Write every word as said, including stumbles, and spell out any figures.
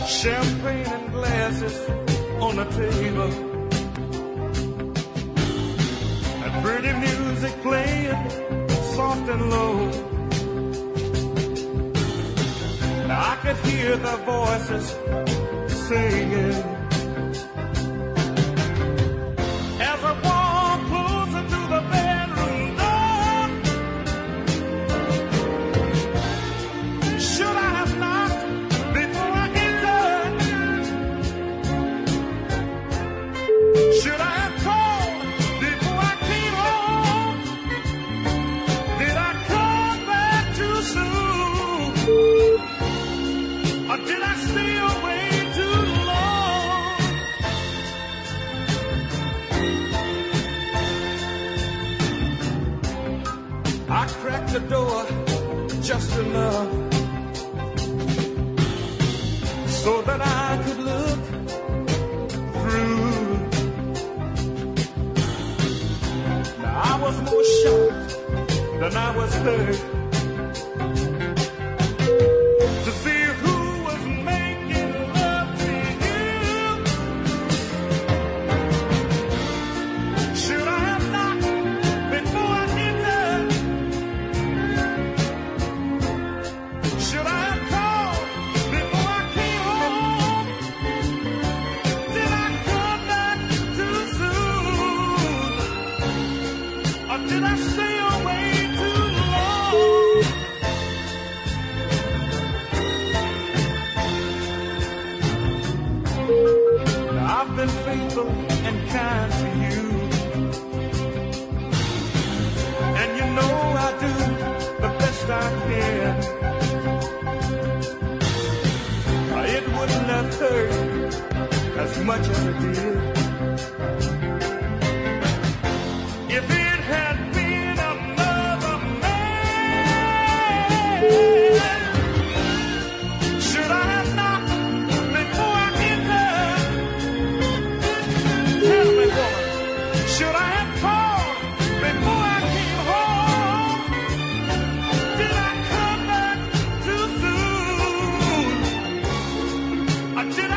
Champagne and glasses on the table, and pretty music playing soft and low. I could hear the voices singing as I walked closer to the bedroom door. Should I have knocked before I entered? Should I have called before I came home? Did I come back too soon? Or did I stay away too long? I cracked the door just enough so that I could look through. Now I was more shocked than I was hurt to see who was making love to you. Should I have knocked before I entered? Should I have called before I came home? Did I come back too soon? Or did I stay away too long? Now I've been faithful and kind to you, and you know I do the best I can. It wouldn't have hurt as much as it did if it had been another man. Should I have knocked before I entered? Tell me, woman, should I have called before I came home? Did I come back too soon? Or did